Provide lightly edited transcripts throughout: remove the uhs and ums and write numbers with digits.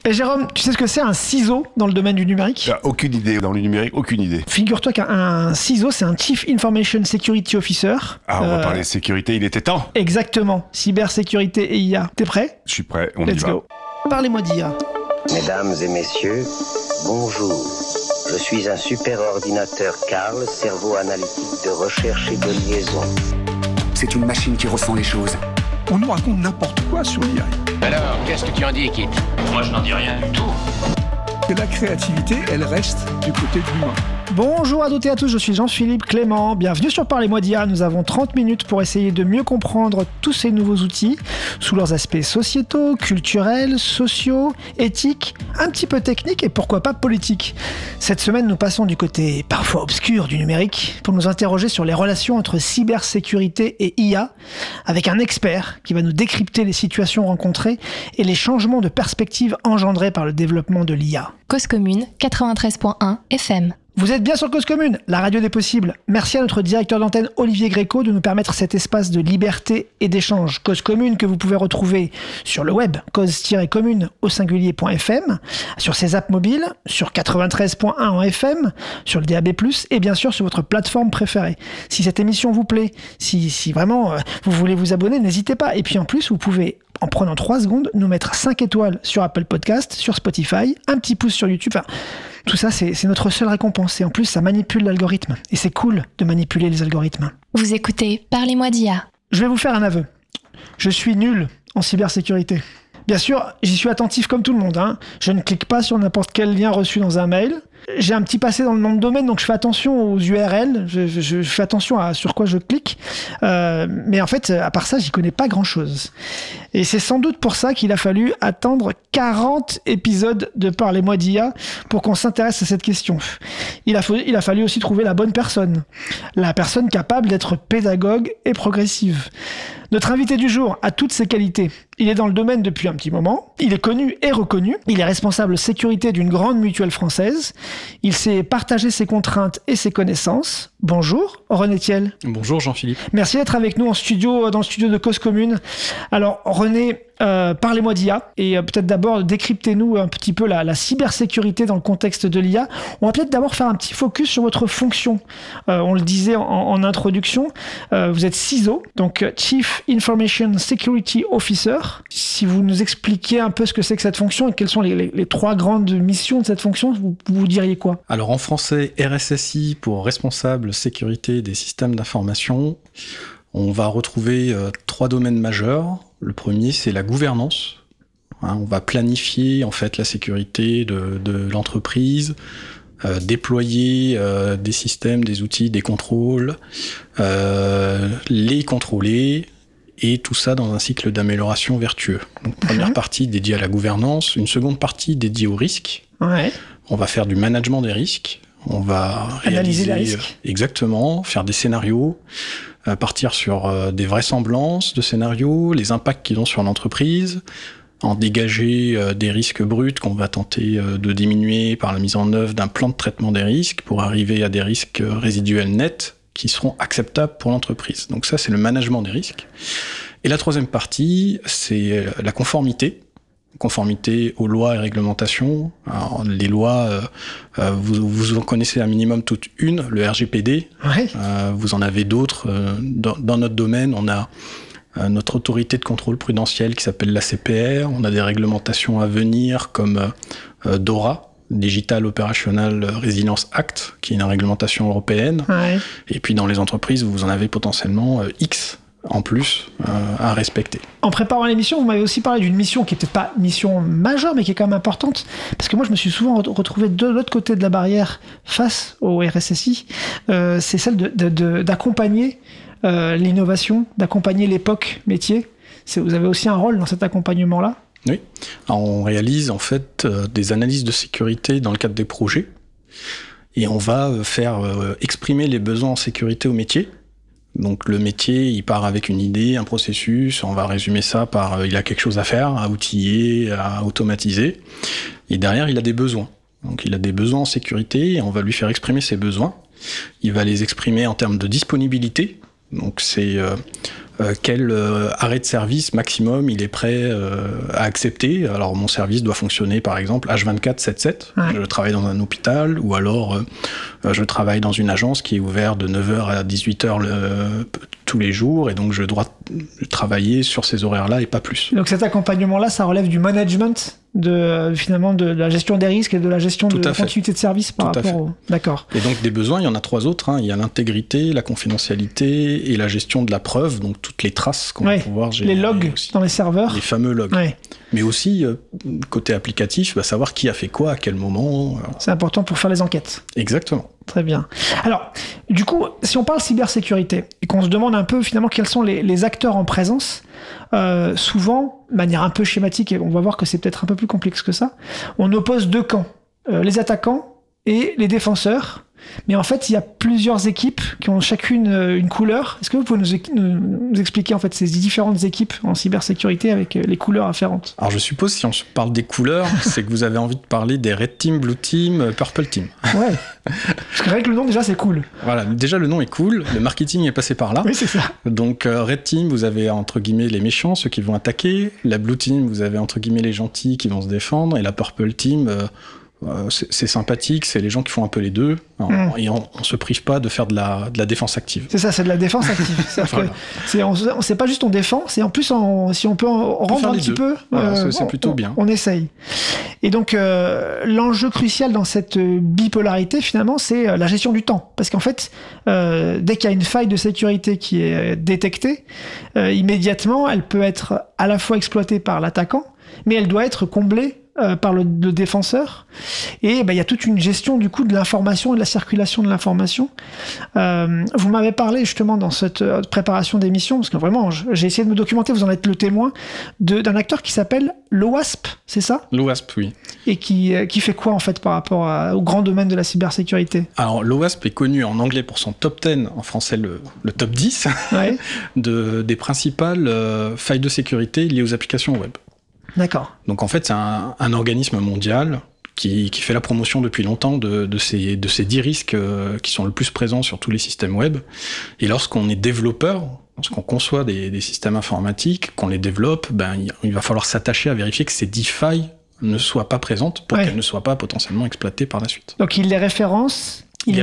Et Jérôme, tu sais ce que c'est un CISO dans le domaine du numérique ? Aucune idée. Dans le numérique, aucune idée. Figure-toi qu'un CISO, c'est un Chief Information Security Officer. Ah, on va parler de sécurité, il était temps. Exactement. Cybersécurité et IA. T'es prêt ? Je suis prêt, on y Let's va. go. Parlez-moi d'IA. Mesdames et messieurs, bonjour. Je suis un super ordinateur Carl, cerveau analytique de recherche et de liaison. C'est une machine qui ressent les choses. On nous raconte n'importe quoi sur l'IA. Alors, qu'est-ce que tu en dis, Kit ? Moi, je n'en dis rien du tout. Que la créativité, elle reste du côté de l'humain. Bonjour à toutes et à tous, je suis Jean-Philippe Clément. Bienvenue sur Parlez-moi d'IA. Nous avons 30 minutes pour essayer de mieux comprendre tous ces nouveaux outils sous leurs aspects sociétaux, culturels, sociaux, éthiques, un petit peu techniques et pourquoi pas politiques. Cette semaine, nous passons du côté parfois obscur du numérique pour nous interroger sur les relations entre cybersécurité et IA avec un expert qui va nous décrypter les situations rencontrées et les changements de perspective engendrés par le développement de l'IA. Cause Commune 93.1 FM. Vous êtes bien sur Cause Commune, la radio des possibles. Merci à notre directeur d'antenne Olivier Gréco de nous permettre cet espace de liberté et d'échange. Cause Commune que vous pouvez retrouver sur le web, cause-commune au singulier.fm, sur ses apps mobiles, sur 93.1 en FM, sur le DAB+, et bien sûr sur votre plateforme préférée. Si cette émission vous plaît, si vraiment vous voulez vous abonner, n'hésitez pas. Et puis en plus, vous pouvez, en prenant 3 secondes, nous mettre 5 étoiles sur Apple Podcast, sur Spotify, un petit pouce sur YouTube. Enfin, tout ça, c'est notre seule récompense. Et en plus, ça manipule l'algorithme. Et c'est cool de manipuler les algorithmes. Vous écoutez Parlez-moi d'IA. Je vais vous faire un aveu. Je suis nul en cybersécurité. Bien sûr, j'y suis attentif comme tout le monde. Je ne clique pas sur n'importe quel lien reçu dans un mail. J'ai un petit passé dans le nom de domaine, donc je fais attention aux URL, je fais attention à sur quoi je clique. Mais en fait, à part ça, j'y connais pas grand-chose. Et c'est sans doute pour ça qu'il a fallu attendre 40 épisodes de Parlez-moi d'IA pour qu'on s'intéresse à cette question. Il a fallu aussi trouver la bonne personne. La personne capable d'être pédagogue et progressive. Notre invité du jour a toutes ses qualités. Il est dans le domaine depuis un petit moment. Il est connu et reconnu. Il est responsable sécurité d'une grande mutuelle française. Il sait partager ses contraintes et ses connaissances. Bonjour, René Thiel. Bonjour, Jean-Philippe. Merci d'être avec nous dans le studio de Cause Commune. Alors, René, parlez-moi d'IA et peut-être d'abord décryptez-nous un petit peu la cybersécurité dans le contexte de l'IA. On va peut-être d'abord faire un petit focus sur votre fonction. On le disait en introduction, vous êtes CISO, donc Chief Information Security Officer. Si vous nous expliquiez un peu ce que c'est que cette fonction et quelles sont les 3 grandes missions de cette fonction, vous diriez quoi ? Alors en français, RSSI pour responsable sécurité des systèmes d'information. On va retrouver 3 domaines majeurs. Le premier, c'est la gouvernance. On va planifier en fait la sécurité de l'entreprise, déployer des systèmes, des outils, des contrôles, les contrôler, et tout ça dans un cycle d'amélioration vertueux. Donc, première partie dédiée à la gouvernance, une seconde partie dédiée au risque. Ouais. On va faire du management des risques. On va analyser les risques. Exactement, faire des scénarios, partir sur des vraisemblances de scénarios, les impacts qu'ils ont sur l'entreprise, en dégager des risques bruts qu'on va tenter de diminuer par la mise en œuvre d'un plan de traitement des risques pour arriver à des risques résiduels nets qui seront acceptables pour l'entreprise. Donc ça, c'est le management des risques. Et la troisième partie, c'est la conformité aux lois et réglementations. Alors, les lois, vous en connaissez un minimum toute une, le RGPD. Ouais. Vous en avez d'autres. Dans notre domaine, on a notre autorité de contrôle prudentiel qui s'appelle l'ACPR. On a des réglementations à venir comme DORA, Digital Operational Resilience Act, qui est une réglementation européenne. Ouais. Et puis dans les entreprises, vous en avez potentiellement X en plus à respecter. En préparant l'émission, vous m'avez aussi parlé d'une mission qui est peut-être pas une mission majeure, mais qui est quand même importante. Parce que moi, je me suis souvent retrouvé de l'autre côté de la barrière face au RSSI. C'est celle d'accompagner l'innovation, d'accompagner l'époque métier. Vous avez aussi un rôle dans cet accompagnement-là ? Oui. Alors, on réalise en fait des analyses de sécurité dans le cadre des projets. Et on va faire exprimer les besoins en sécurité au métier. Donc le métier, il part avec une idée, un processus, on va résumer ça par il a quelque chose à faire, à outiller, à automatiser. Et derrière, il a des besoins. Donc il a des besoins en sécurité et on va lui faire exprimer ses besoins. Il va les exprimer en termes de disponibilité. Donc c'est quel arrêt de service maximum il est prêt à accepter. Alors mon service doit fonctionner par exemple H24/7/7. Ouais. Je travaille dans un hôpital ou alors je travaille dans une agence qui est ouverte de 9h à 18h tous les jours et donc je dois travailler sur ces horaires-là et pas plus. Donc cet accompagnement-là, ça relève du management finalement de la gestion des risques et de la gestion de la continuité de service par rapport au... D'accord. Et donc des besoins, il y en a 3 autres. Hein. Il y a l'intégrité, la confidentialité et la gestion de la preuve, donc toutes les traces qu'on va pouvoir gérer. Les logs aussi, dans les serveurs. Les fameux logs. Ouais. Mais aussi, côté applicatif, savoir qui a fait quoi, à quel moment. C'est important pour faire les enquêtes. Exactement. Très bien. Alors, du coup, si on parle cybersécurité et qu'on se demande un peu finalement quels sont les acteurs en présence, souvent, de manière un peu schématique, et on va voir que c'est peut-être un peu plus complexe que ça, on oppose 2 camps, les attaquants et les défenseurs. Mais en fait, il y a plusieurs équipes qui ont chacune une couleur. Est-ce que vous pouvez nous expliquer en fait ces différentes équipes en cybersécurité avec les couleurs afférentes ? Alors je suppose, si on parle des couleurs, c'est que vous avez envie de parler des Red Team, Blue Team, Purple Team. Ouais. Parce que rien que le nom déjà c'est cool. Voilà, déjà le nom est cool, le marketing est passé par là. Oui, c'est ça. Donc Red Team, vous avez entre guillemets les méchants, ceux qui vont attaquer. La Blue Team, vous avez entre guillemets les gentils qui vont se défendre. Et la Purple Team... c'est sympathique, c'est les gens qui font un peu les deux, et on se prive pas de faire de la défense active. C'est ça, c'est de la défense active. Voilà. C'est pas juste on défend, c'est en plus si on peut en rendre un petit peu, voilà, c'est plutôt bien. On essaye. Et donc l'enjeu crucial dans cette bipolarité finalement, c'est la gestion du temps, parce qu'en fait, dès qu'il y a une faille de sécurité qui est détectée, immédiatement, elle peut être à la fois exploitée par l'attaquant, mais elle doit être comblée par le défenseur, et il y a toute une gestion du coup de l'information et de la circulation de l'information. Vous m'avez parlé justement dans cette préparation d'émission, parce que vraiment j'ai essayé de me documenter, vous en êtes le témoin, d'un acteur qui s'appelle l'OWASP, c'est ça ? L'OWASP, oui. Et qui fait quoi en fait par rapport au grand domaine de la cybersécurité ? Alors l'OWASP est connu en anglais pour son top 10, en français le top 10, ouais. des principales failles de sécurité liées aux applications web. D'accord. Donc en fait, c'est un organisme mondial qui fait la promotion depuis longtemps de ces 10 risques qui sont le plus présents sur tous les systèmes web. Et lorsqu'on est développeur, lorsqu'on conçoit des systèmes informatiques, qu'on les développe, il va falloir s'attacher à vérifier que ces 10 failles ne soient pas présentes pour qu'elles ne soient pas potentiellement exploitées par la suite. Donc il les référence. Il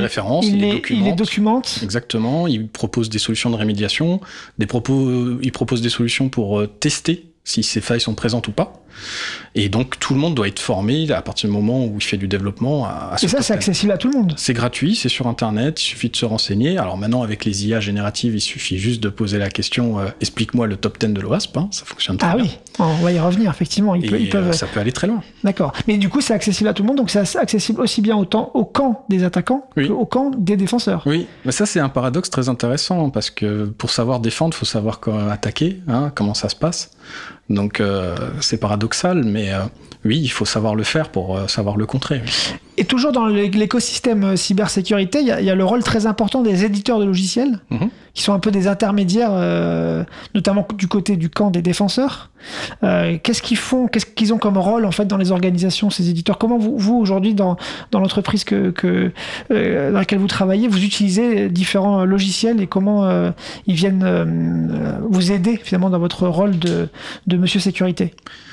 les documente. Exactement. Il propose des solutions de rémédiation. Il propose des solutions pour tester si ces failles sont présentes ou pas. Et donc, tout le monde doit être formé à partir du moment où il fait du développement à ce. Et ça, c'est accessible à tout le monde. C'est gratuit, c'est sur Internet, il suffit de se renseigner. Alors maintenant, avec les IA génératives, il suffit juste de poser la question explique-moi le top 10 de l'OWASP, ça fonctionne très bien. Ah oui, on va y revenir, effectivement. Ils peuvent... ça peut aller très loin. D'accord. Mais du coup, c'est accessible à tout le monde, donc c'est accessible aussi bien au camp des attaquants qu'au camp des défenseurs. Oui, mais ça, c'est un paradoxe très intéressant, parce que pour savoir défendre, il faut savoir comment attaquer, comment ça se passe. Donc c'est paradoxal, mais oui, il faut savoir le faire pour savoir le contrer. Et toujours dans l'écosystème cybersécurité, il y a le rôle très important des éditeurs de logiciels, qui sont un peu des intermédiaires, notamment du côté du camp des défenseurs. Qu'est-ce qu'ils font ? Qu'est-ce qu'ils ont comme rôle en fait dans les organisations, ces éditeurs ? Comment vous aujourd'hui dans l'entreprise dans laquelle vous travaillez, vous utilisez différents logiciels et comment ils viennent vous aider finalement dans votre rôle de Monsieur Sécurité ?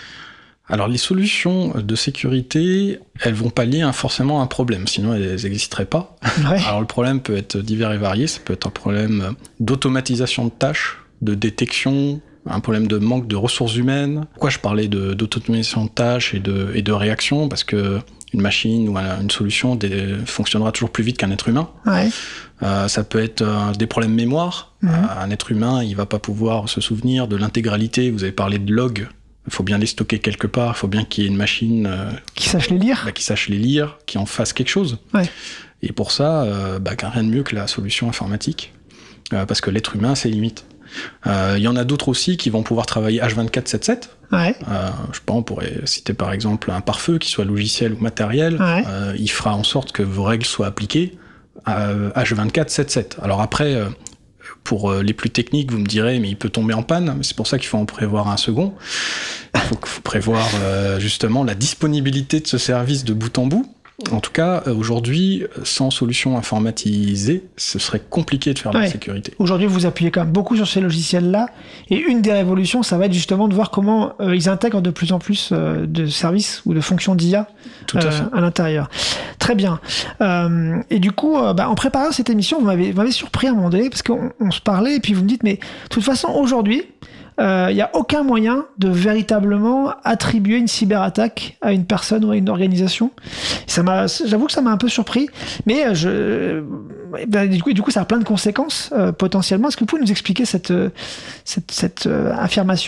Alors les solutions de sécurité, elles vont pallier forcément un problème, sinon elles n'existeraient pas. Ouais. Alors le problème peut être divers et varié, ça peut être un problème d'automatisation de tâches, de détection, un problème de manque de ressources humaines. Pourquoi je parlais d'automatisation de tâches et de réaction ? Parce que une machine ou une solution fonctionnera toujours plus vite qu'un être humain. Ouais. Ça peut être des problèmes mémoire. Un être humain, il va pas pouvoir se souvenir de l'intégralité. Vous avez parlé de logs. Il faut bien les stocker quelque part. Il faut bien qu'il y ait une machine qui sache les lire. Qui sache les lire, qui en fasse quelque chose. Ouais. Et pour ça, rien de mieux que la solution informatique. Parce que l'être humain a ses limites. Il y en a d'autres aussi qui vont pouvoir travailler H24/7/7. Ouais. Je pense, on pourrait citer par exemple un pare-feu, qui soit logiciel ou matériel. Ouais. Il fera en sorte que vos règles soient appliquées H24/7/7. Alors après, pour les plus techniques, vous me direz, mais il peut tomber en panne. C'est pour ça qu'il faut en prévoir un second. Il faut prévoir justement la disponibilité de ce service de bout en bout. En tout cas, aujourd'hui, sans solution informatisée, ce serait compliqué de faire de la sécurité. Aujourd'hui, vous appuyez quand même beaucoup sur ces logiciels-là. Et une des révolutions, ça va être justement de voir comment ils intègrent de plus en plus de services ou de fonctions d'IA à l'intérieur. Très bien. Et du coup, en préparant cette émission, vous m'avez surpris à un moment donné, parce qu'on se parlait, et puis vous me dites, mais de toute façon, aujourd'hui, il n'y a aucun moyen de véritablement attribuer une cyberattaque à une personne ou à une organisation. J'avoue que ça m'a un peu surpris, mais du coup, ça a plein de conséquences potentiellement. Est-ce que vous pouvez nous expliquer cette affirmation ?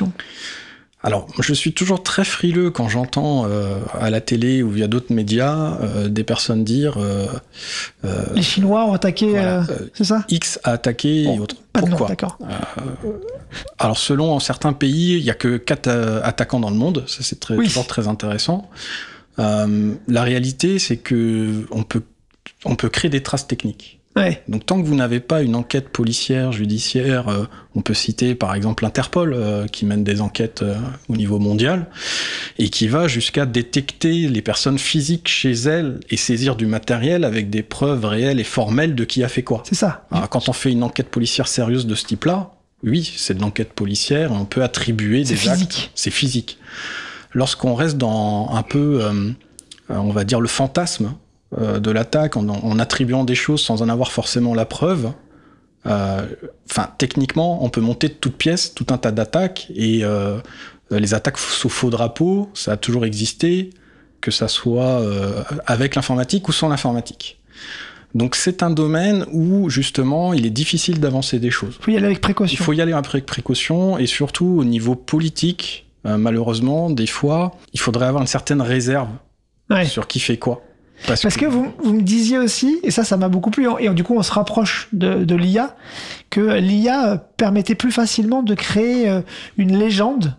Alors, je suis toujours très frileux quand j'entends à la télé ou via d'autres médias des personnes dire... les Chinois ont attaqué, c'est ça ? X a attaqué et autres. Pourquoi ? D'accord. Alors, selon certains pays, il n'y a que 4 attaquants dans le monde. Ça, c'est toujours très intéressant. La réalité, c'est que on peut créer des traces techniques. Ouais. Donc tant que vous n'avez pas une enquête policière, judiciaire, on peut citer par exemple Interpol qui mène des enquêtes au niveau mondial et qui va jusqu'à détecter les personnes physiques chez elles et saisir du matériel avec des preuves réelles et formelles de qui a fait quoi. C'est ça. Alors, quand on fait une enquête policière sérieuse de ce type-là, oui, c'est de l'enquête policière et on peut attribuer des actes. C'est physique. Lorsqu'on reste dans un peu, on va dire, le fantasme de l'attaque, en attribuant des choses sans en avoir forcément la preuve. Techniquement, on peut monter de toutes pièces tout un tas d'attaques, et les attaques sous faux drapeau, ça a toujours existé, que ça soit avec l'informatique ou sans l'informatique. Donc c'est un domaine où, justement, il est difficile d'avancer des choses. Il faut y aller avec précaution. Il faut y aller avec précaution, et surtout au niveau politique, malheureusement, des fois, il faudrait avoir une certaine réserve sur qui fait quoi. Parce que vous me disiez aussi, et ça m'a beaucoup plu, et du coup on se rapproche de l'IA, que l'IA permettait plus facilement de créer une légende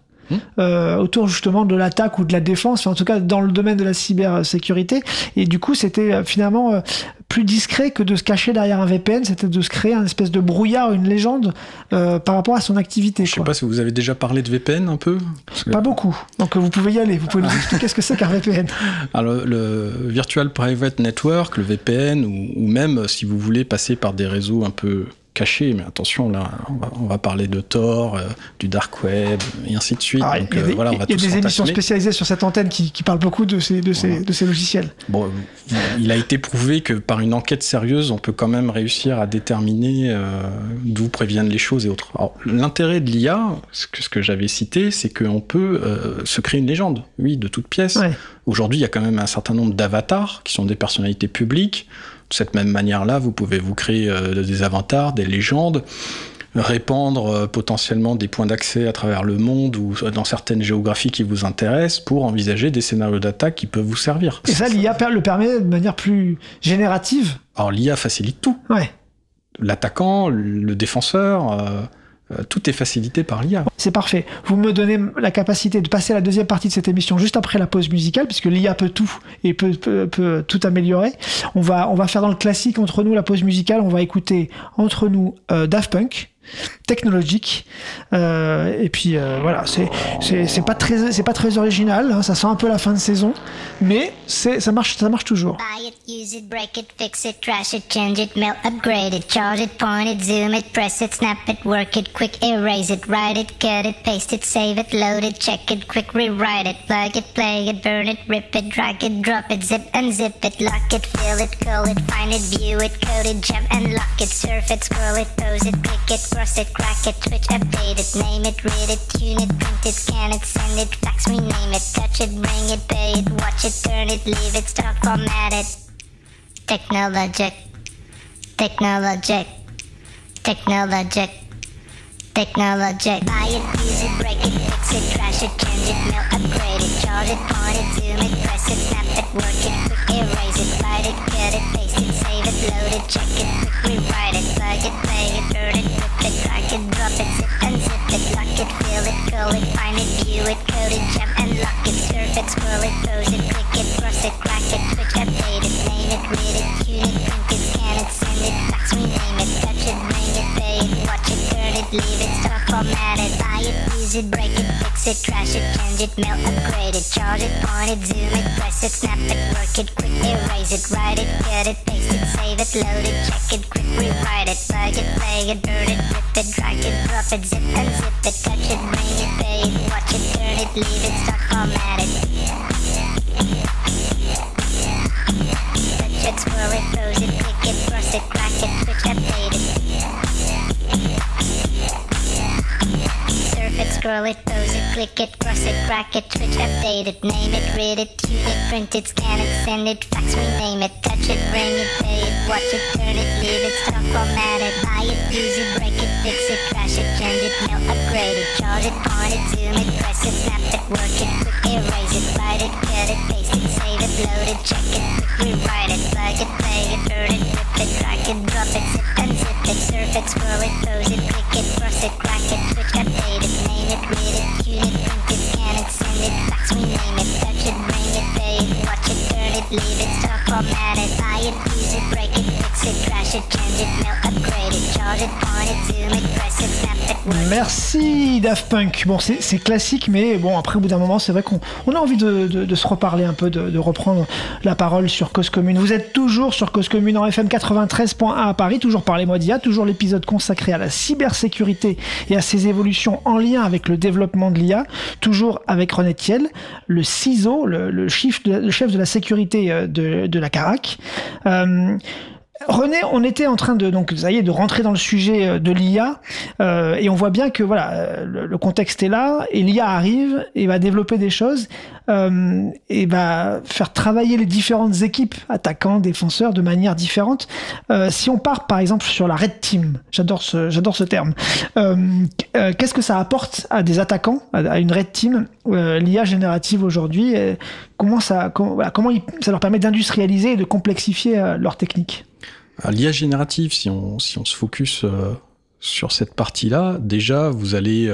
autour justement de l'attaque ou de la défense, en tout cas dans le domaine de la cybersécurité, et du coup c'était finalement plus discret que de se cacher derrière un VPN, c'était de se créer un espèce de brouillard, une légende par rapport à son activité. Je sais pas si vous avez déjà parlé de VPN un peu. Pas beaucoup, donc vous pouvez y aller, vous pouvez nous expliquer ce que c'est qu'un VPN. Alors le Virtual Private Network, le VPN, ou même si vous voulez passer par des réseaux un peu cachés, mais attention, là, on va parler de Tor, du Dark Web, et ainsi de suite. Donc, il y a des émissions spécialisées sur cette antenne qui parlent beaucoup de ces logiciels. Bon, il a été prouvé que par une enquête sérieuse, on peut quand même réussir à déterminer d'où préviennent les choses et autres. Alors, l'intérêt de l'IA, ce que j'avais cité, c'est qu'on peut se créer une légende, oui, de toutes pièces. Ouais. Aujourd'hui, il y a quand même un certain nombre d'avatars qui sont des personnalités publiques. De cette même manière-là, vous pouvez vous créer des avatars, des légendes, répandre potentiellement des points d'accès à travers le monde ou dans certaines géographies qui vous intéressent pour envisager des scénarios d'attaque qui peuvent vous servir. Et ça, l'IA le permet de manière plus générative. Alors l'IA facilite tout. Ouais. L'attaquant, le défenseur... tout est facilité par l'IA. C'est parfait. Vous me donnez la capacité de passer à la deuxième partie de cette émission juste après la pause musicale, puisque l'IA peut tout et peut tout améliorer. On va faire dans le classique entre nous la pause musicale. On va écouter entre nous Daft Punk, Technologic, et puis voilà, c'est pas très original, hein, ça sent un peu la fin de saison, mais ça marche toujours. Buy it, use it, break it, fix it, trash it, change it, melt, upgrade it, charge it, point it, zoom it, press it, snap it, work it, quick erase it, write it, cut it, paste it, save it, load it, check it, quick rewrite it, plug it, play it, burn it, rip it, drag it, drop it, zip unzip it, lock it, fill it, call it, find it, view it, code it, jump and lock it, surf it, scroll it, pose it, click it, cross it, crack it, switch, update it, name it, read it, tune it, print it, scan it, send it, fax, rename it, touch it, bring it, pay it, watch it, turn it, leave it, start, format it. Technologic, Technologic, Technologic, Technologic. Buy it, use it, break it, fix it, trash it, change it, melt, upgrade it, charge it, point it, zoom it, press it, snap it, work it, quick erase it, write it, cut it, paste it, save it, load it, check it, quick rewrite it, plug it, play it, burn it, rip it, drag it, drop it, zip unzip it, lock it, fill it, call it, find it, view it, code it, jump and lock it, surf it, scroll it, pose it, click it, cross it, crack it, switch, update it, name it, read it, tune it, print it, scan it, send it, fax, rename it, touch it, bring it, pay it, watch it, turn it, leave it, start, format it, buy it, use it, break it, fix it, trash it, change it, melt, upgrade it, charge it, point it, zoom it, press it, snap it, work it, quick erase it, write it, cut it, paste it, save it, load it, check it, quick rewrite it, plug it, play it, burn it, rip it, drag it, drop it, zip and zip it, touch it, bring it, pay it, watch it, turn it, leave it, start, format it. Touch it, swirl it, pose it, click it, cross it, crack it, switch, update it. Surf it, scroll it, pose it, click it, cross it, crack it, switch, update it, name it, read it, tune it, print it, scan it, send it, fax, rename it, touch it, bring it, pay it, watch it, turn it, leave it, stop, format it, buy it, use it, break it, fix it, trash it, change it, melt, upgrade it, charge it, point it, zoom it, press it, snap it, work it, quick erase it, write it, cut it, paste it, save it, load it, check it, quick rewrite it, plug it, play it, burn it, rip it, drag it, drop it, zip and zip it, surf it, scroll it, pose it, click it, cross it, crack it, switch, update it, name it, read it, tune it, print it, scan it, send it, fax, rename it, touch it, bring it, pay it, watch it, turn it, leave it, stop, format it, buy it, use it, break it, fix it, trash it, change it, melt, upgrade it, charge it, point it, zoom it, press it, snap it, work it. Merci Daft Punk. Bon, c'est classique, mais bon, après, au bout d'un moment, c'est vrai qu'on a envie de se reparler un peu, de reprendre la parole sur Cause Commune. Vous êtes toujours sur Cause Commune en FM 93.1 à Paris, toujours Parlez-moi d'IA, toujours l'épisode consacré à la cybersécurité et à ses évolutions en lien avec le développement de l'IA, toujours avec René Thiel, le CISO, le chef de la sécurité de la CARAC. René, on était en train de rentrer dans le sujet de l'IA, et on voit bien que voilà, le contexte est là, et l'IA arrive et va développer des choses, et va faire travailler les différentes équipes, attaquants, défenseurs, de manière différente. Si on part par exemple sur la Red Team, j'adore ce terme. Qu'est-ce que ça apporte à des attaquants, à une Red Team, l'IA générative aujourd'hui, comment ça leur permet d'industrialiser et de complexifier leur technique? L'IA générative, si on se focus sur cette partie-là, déjà, vous allez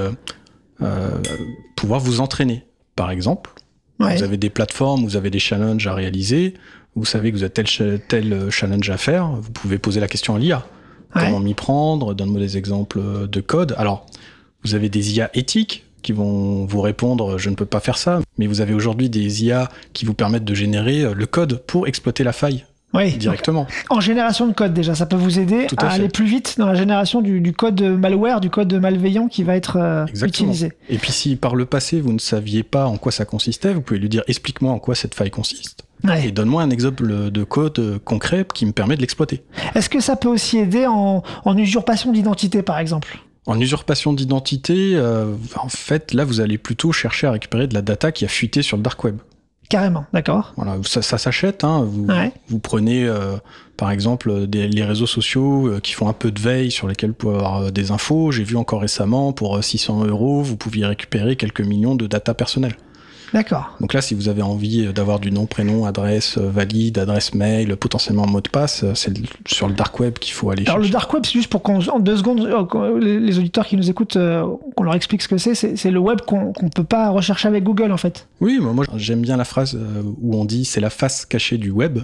pouvoir vous entraîner. Par exemple, vous avez des plateformes, vous avez des challenges à réaliser, vous savez que vous avez tel challenge à faire, vous pouvez poser la question à l'IA. Comment m'y prendre? Donne-moi des exemples de code. Alors, vous avez des IA éthiques qui vont vous répondre « je ne peux pas faire ça », mais vous avez aujourd'hui des IA qui vous permettent de générer le code pour exploiter la faille. Directement. Donc, en génération de code déjà, ça peut vous aider à aller plus vite dans la génération du code malware, du code malveillant qui va être utilisé. Et puis si par le passé vous ne saviez pas en quoi ça consistait, vous pouvez lui dire explique-moi en quoi cette faille consiste. Et donne-moi un exemple de code concret qui me permet de l'exploiter. Est-ce que ça peut aussi aider en usurpation d'identité par exemple ? En usurpation d'identité, en fait là vous allez plutôt chercher à récupérer de la data qui a fuité sur le dark web. Carrément, d'accord. Voilà, ça s'achète. Hein. Vous prenez, par exemple, les réseaux sociaux qui font un peu de veille, sur lesquels vous pouvez avoir des infos. J'ai vu encore récemment, pour 600 €, vous pouviez récupérer quelques millions de data personnelles. D'accord. Donc là, si vous avez envie d'avoir du nom, prénom, adresse valide, adresse mail, potentiellement mot de passe, c'est sur le dark web qu'il faut aller chercher. Alors le dark web, c'est juste pour en 2 secondes, les auditeurs qui nous écoutent, qu'on leur explique ce que c'est le web qu'on peut pas rechercher avec Google en fait. Oui, moi j'aime bien la phrase où on dit c'est la face cachée du web,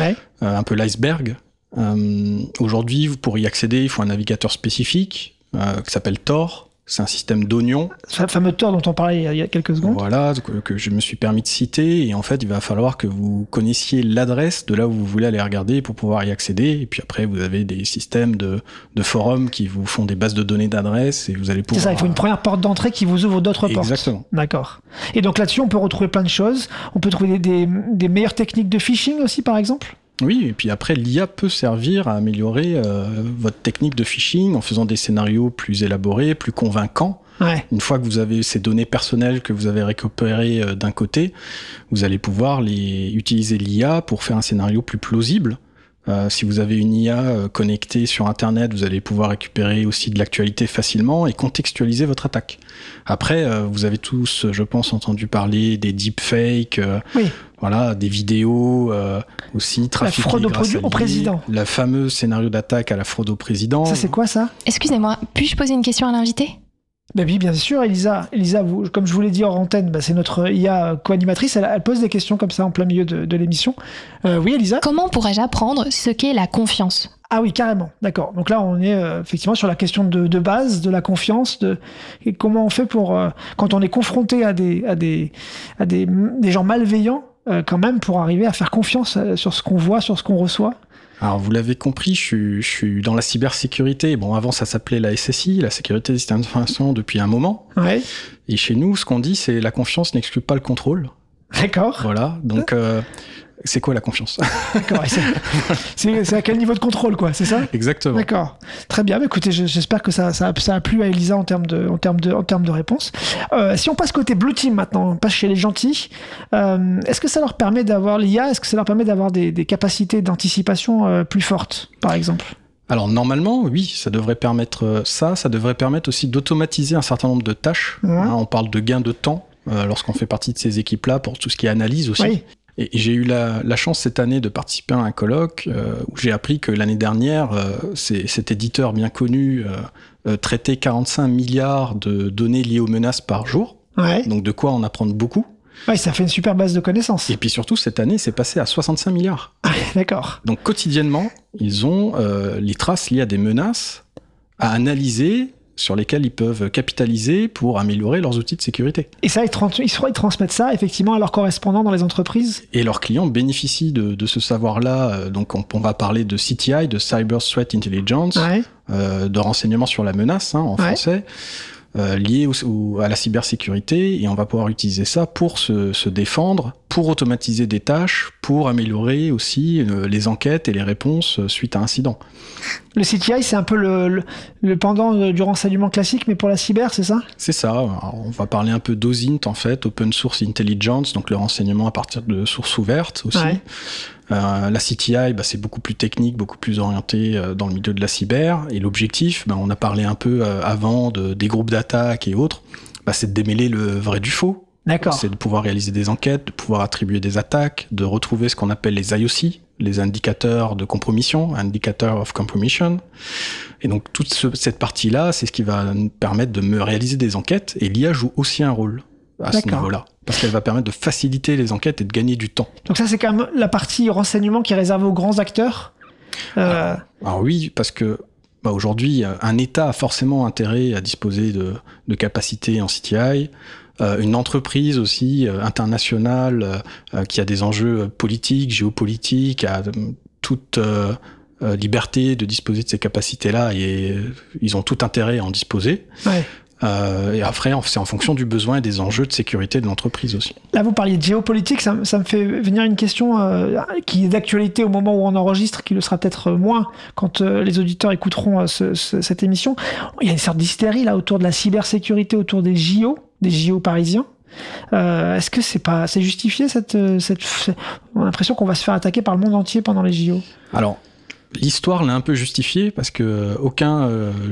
un peu l'iceberg. Aujourd'hui, pour y accéder, il faut un navigateur spécifique qui s'appelle Tor. C'est un système d'oignons. C'est le fameux Tor dont on parlait il y a quelques secondes. Voilà, que je me suis permis de citer. Et en fait, il va falloir que vous connaissiez l'adresse de là où vous voulez aller regarder pour pouvoir y accéder. Et puis après, vous avez des systèmes de forums qui vous font des bases de données d'adresses et vous allez pouvoir... C'est ça, il faut une première porte d'entrée qui vous ouvre d'autres portes. Exactement. D'accord. Et donc là-dessus, on peut retrouver plein de choses. On peut trouver des meilleures techniques de phishing aussi, par exemple ? Oui, et puis après, l'IA peut servir à améliorer votre technique de phishing en faisant des scénarios plus élaborés, plus convaincants. Une fois que vous avez ces données personnelles que vous avez récupérées d'un côté, vous allez pouvoir utiliser l'IA pour faire un scénario plus plausible. Si vous avez une IA connectée sur Internet, vous allez pouvoir récupérer aussi de l'actualité facilement et contextualiser votre attaque. Après, vous avez tous, je pense, entendu parler des deepfakes, voilà, des vidéos aussi, trafiquées. La fraude au président. Le fameux scénario d'attaque à la fraude au président. Ça, c'est quoi ça ? Excusez-moi, puis-je poser une question à l'invité ? Ben oui, bien sûr, Elisa, vous, comme je vous l'ai dit hors antenne, c'est notre IA co-animatrice, elle pose des questions comme ça en plein milieu de l'émission. Oui, Elisa ? Comment pourrais-je apprendre ce qu'est la confiance ? Ah oui, carrément, d'accord. Donc là, on est effectivement sur la question de base, de la confiance, et comment on fait pour, quand on est confronté à des gens malveillants, quand même, pour arriver à faire confiance sur ce qu'on voit, sur ce qu'on reçoit. Alors, vous l'avez compris, je suis dans la cybersécurité. Bon, avant, ça s'appelait la SSI, la sécurité des systèmes d'information, depuis un moment. Ouais. Et chez nous, ce qu'on dit, c'est la confiance n'exclut pas le contrôle. D'accord. Voilà, donc... c'est quoi la confiance ? D'accord, c'est à quel niveau de contrôle, quoi, c'est ça ? Exactement. D'accord, très bien. Écoutez, j'espère que ça a plu à Elisa en termes de réponse. Si on passe côté Blue Team maintenant, on passe chez les gentils, est-ce que ça leur permet d'avoir l'IA, est-ce que ça leur permet d'avoir des capacités d'anticipation plus fortes, par exemple ? Alors normalement, oui, ça devrait permettre ça devrait permettre aussi d'automatiser un certain nombre de tâches. On parle de gain de temps lorsqu'on fait partie de ces équipes-là pour tout ce qui est analyse aussi. Oui. Et j'ai eu la chance cette année de participer à un colloque où j'ai appris que l'année dernière, cet éditeur bien connu traitait 45 milliards de données liées aux menaces par jour. Ouais. Donc de quoi en apprendre beaucoup. Ouais, ça fait une super base de connaissances. Et puis surtout, cette année, c'est passé à 65 milliards. Ah, d'accord. Donc quotidiennement, ils ont les traces liées à des menaces à analyser, sur lesquels ils peuvent capitaliser pour améliorer leurs outils de sécurité. Et ça, ils transmettent ça effectivement à leurs correspondants dans les entreprises. Et leurs clients bénéficient de ce savoir-là. Donc on va parler de CTI, de Cyber Threat Intelligence, ouais. De renseignements sur la menace en français, liés à la cybersécurité. Et on va pouvoir utiliser ça pour se défendre, pour automatiser des tâches, pour améliorer aussi les enquêtes et les réponses suite à incidents. Le CTI, c'est un peu le pendant du renseignement classique, mais pour la cyber, c'est ça ? C'est ça. Alors, on va parler un peu d'OSINT, en fait, Open Source Intelligence, donc le renseignement à partir de sources ouvertes aussi. Ouais. La CTI, c'est beaucoup plus technique, beaucoup plus orienté dans le milieu de la cyber. Et l'objectif, on a parlé un peu avant des groupes d'attaque et autres, c'est de démêler le vrai du faux. D'accord. C'est de pouvoir réaliser des enquêtes, de pouvoir attribuer des attaques, de retrouver ce qu'on appelle les IOC, les indicateurs de compromission, Indicator of Compromission. Et donc toute cette partie-là, c'est ce qui va nous permettre de me réaliser des enquêtes. Et l'IA joue aussi un rôle à ce niveau-là, parce qu'elle va permettre de faciliter les enquêtes et de gagner du temps. Donc ça, c'est quand même la partie renseignement qui est réservée aux grands acteurs. Alors oui, parce que aujourd'hui, un État a forcément intérêt à disposer de capacités en CTI. Une entreprise aussi internationale qui a des enjeux politiques, géopolitiques, a toute liberté de disposer de ces capacités-là et ils ont tout intérêt à en disposer. Ouais. Et après, c'est en fonction du besoin et des enjeux de sécurité de l'entreprise aussi. Là, vous parliez de géopolitique, ça me fait venir une question qui est d'actualité au moment où on enregistre, qui le sera peut-être moins quand les auditeurs écouteront cette émission. Il y a une sorte d'hystérie là autour de la cybersécurité, autour des JO parisiens. Est-ce que c'est justifié on a l'impression qu'on va se faire attaquer par le monde entier pendant les JO? Alors, l'histoire l'a un peu justifié parce que aucun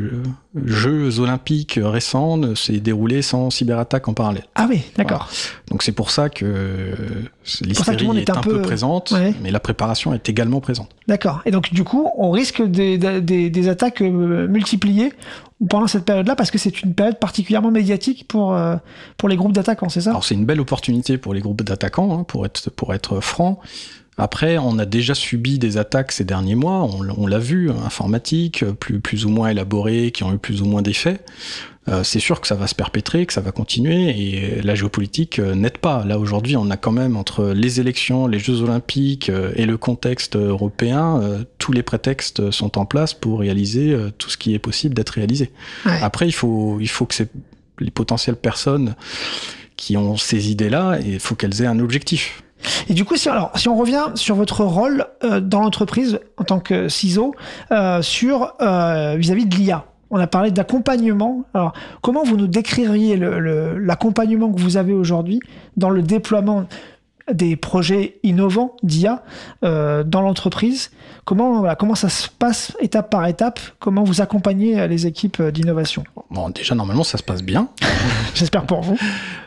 Jeux olympiques récents ne s'est déroulé sans cyberattaque en parallèle. Ah oui, d'accord. Voilà. Donc c'est pour ça que l'hystérie est un peu présente, ouais. Mais la préparation est également présente. D'accord. Et donc du coup, on risque des attaques multipliées pendant cette période-là parce que c'est une période particulièrement médiatique pour les groupes d'attaquants, c'est ça? Alors c'est une belle opportunité pour les groupes d'attaquants, pour être franc. Après, on a déjà subi des attaques ces derniers mois, on l'a vu, informatiques, plus ou moins élaborées, qui ont eu plus ou moins d'effets. C'est sûr que ça va se perpétrer, que ça va continuer, et la géopolitique n'aide pas. Là, aujourd'hui, on a quand même, entre les élections, les Jeux Olympiques et le contexte européen, tous les prétextes sont en place pour réaliser tout ce qui est possible d'être réalisé. Ouais. Après, il faut que les potentielles personnes qui ont ces idées-là, il faut qu'elles aient un objectif. Et du coup, si on revient sur votre rôle dans l'entreprise en tant que CISO, vis-à-vis de l'IA, on a parlé d'accompagnement. Alors, comment vous nous décririez l'accompagnement que vous avez aujourd'hui dans le déploiement des projets innovants d'IA dans l'entreprise? Comment ça se passe étape par étape? Comment vous accompagnez les équipes d'innovation? Bon, déjà, normalement, ça se passe bien. J'espère pour vous.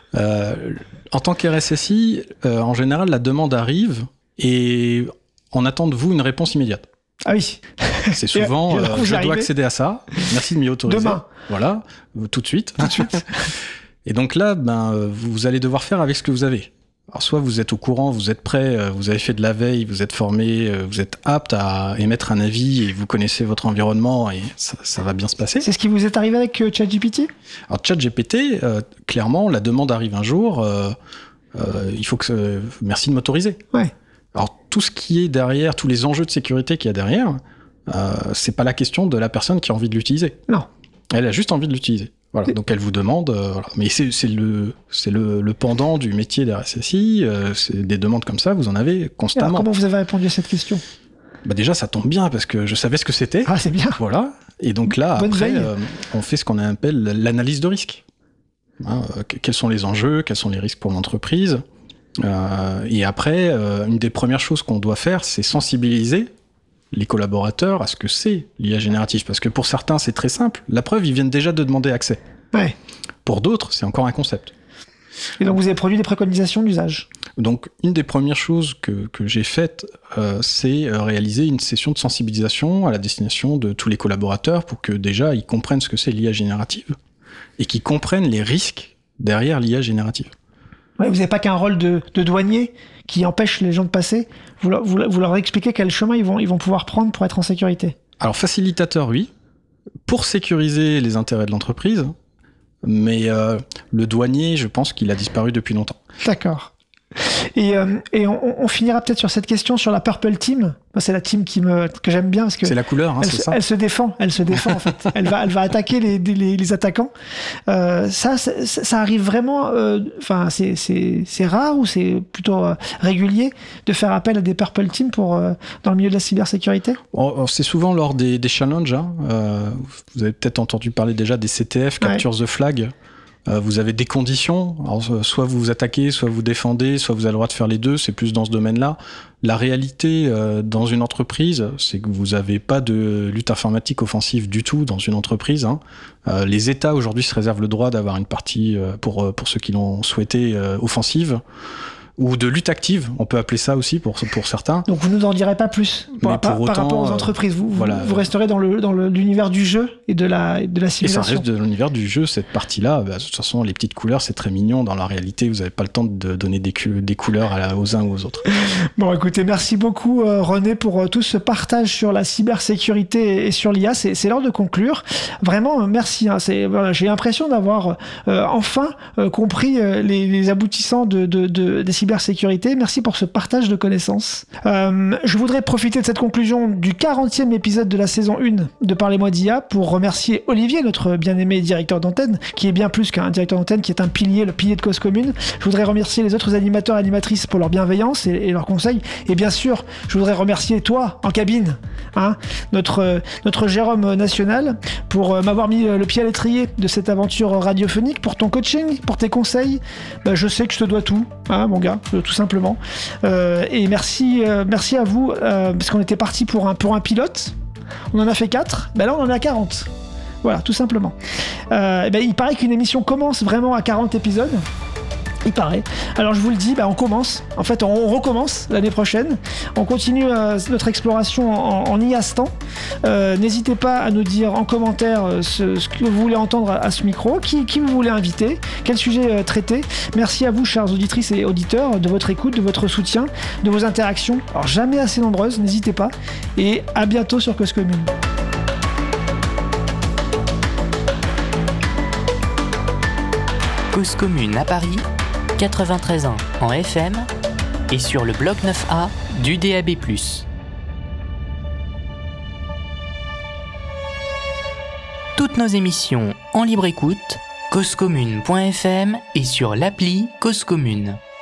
En tant qu'RSSI, en général, la demande arrive et on attend de vous une réponse immédiate. Ah oui. C'est souvent, je dois accéder à ça. Merci de m'y autoriser. Demain. Voilà, tout de suite. Et donc là, vous allez devoir faire avec ce que vous avez. Alors soit vous êtes au courant, vous êtes prêt, vous avez fait de la veille, vous êtes formé, vous êtes apte à émettre un avis et vous connaissez votre environnement et ça va bien se passer. C'est ce qui vous est arrivé avec ChatGPT ? Alors ChatGPT, clairement, la demande arrive un jour, il faut que... merci de m'autoriser. Ouais. Alors tout ce qui est derrière, tous les enjeux de sécurité qu'il y a derrière, c'est pas la question de la personne qui a envie de l'utiliser. Non. Elle a juste envie de l'utiliser. Voilà, donc elle vous demande, voilà. Mais c'est le pendant du métier d'RSSI, c'est des demandes comme ça, vous en avez constamment. Alors, comment vous avez répondu à cette question ? Déjà, ça tombe bien parce que je savais ce que c'était. Ah, c'est bien. Voilà. Et donc là, après, on fait ce qu'on appelle l'analyse de risque. Quels sont les enjeux, quels sont les risques pour l'entreprise. Et après, une des premières choses qu'on doit faire, c'est sensibiliser les collaborateurs à ce que c'est l'IA générative. Parce que pour certains, c'est très simple. La preuve, ils viennent déjà de demander accès. Ouais. Pour d'autres, c'est encore un concept. Et donc, vous avez produit des préconisations d'usage. Donc, une des premières choses que j'ai faites, c'est réaliser une session de sensibilisation à la destination de tous les collaborateurs pour que déjà, ils comprennent ce que c'est l'IA générative et qu'ils comprennent les risques derrière l'IA générative. Ouais, vous n'avez pas qu'un rôle de douanier qui empêche les gens de passer. Vous leur expliquez quel chemin ils vont pouvoir prendre pour être en sécurité. Alors, facilitateur, oui, pour sécuriser les intérêts de l'entreprise, mais le douanier, je pense qu'il a disparu depuis longtemps. D'accord. Et on finira peut-être sur cette question sur la Purple Team. Moi, c'est la team que j'aime bien parce que c'est la couleur, c'est ça. Elle se défend en fait. Elle va attaquer les attaquants. Ça arrive vraiment. Enfin, c'est rare ou c'est plutôt régulier de faire appel à des Purple Team dans le milieu de la cybersécurité. C'est souvent lors des challenges. Vous avez peut-être entendu parler déjà des CTF, Capture the Flag. Vous avez des conditions, alors, soit vous vous attaquez, soit vous défendez, soit vous avez le droit de faire les deux, c'est plus dans ce domaine-là. La réalité dans une entreprise, c'est que vous n'avez pas de lutte informatique offensive du tout dans une entreprise. Les États aujourd'hui se réservent le droit d'avoir une partie, pour ceux qui l'ont souhaité, offensive, ou de lutte active, on peut appeler ça aussi pour certains. Donc vous ne nous en direz pas plus par rapport aux entreprises. Vous resterez dans l'univers du jeu et de la simulation. Et ça reste de l'univers du jeu, cette partie-là. De toute façon, les petites couleurs, c'est très mignon. Dans la réalité, vous n'avez pas le temps de donner des couleurs aux uns ou aux autres. Bon, écoutez, merci beaucoup René pour tout ce partage sur la cybersécurité et sur l'IA. C'est l'heure de conclure. Vraiment, merci. J'ai l'impression d'avoir enfin compris les aboutissants des cybersécurité. Merci pour ce partage de connaissances. Je voudrais profiter de cette conclusion du 40e épisode de la saison 1 de Parlez-moi d'IA pour remercier Olivier, notre bien-aimé directeur d'antenne, qui est bien plus qu'un directeur d'antenne, qui est le pilier de Cause Commune. Je voudrais remercier les autres animateurs et animatrices pour leur bienveillance et leurs conseils. Et bien sûr, je voudrais remercier toi, en cabine, notre Jérôme national, pour m'avoir mis le pied à l'étrier de cette aventure radiophonique, pour ton coaching, pour tes conseils. Je sais que je te dois tout, mon gars. Tout simplement. Et merci à vous, parce qu'on était parti pour un pilote. On en a fait 4. Là, on en est à 40. Voilà, tout simplement. Il paraît qu'une émission commence vraiment à 40 épisodes. Il paraît. Alors je vous le dis, on commence. En fait, on recommence l'année prochaine. On continue notre exploration en IA-stan. N'hésitez pas à nous dire en commentaire ce que vous voulez entendre à ce micro, qui vous voulez inviter, quel sujet traiter. Merci à vous, chères auditrices et auditeurs, de votre écoute, de votre soutien, de vos interactions. Alors jamais assez nombreuses, n'hésitez pas. Et à bientôt sur Cause Commune. Cause Commune à Paris, 93 ans en FM et sur le bloc 9A du DAB+. Toutes nos émissions en libre écoute, causecommune.fm et sur l'appli Cause Commune.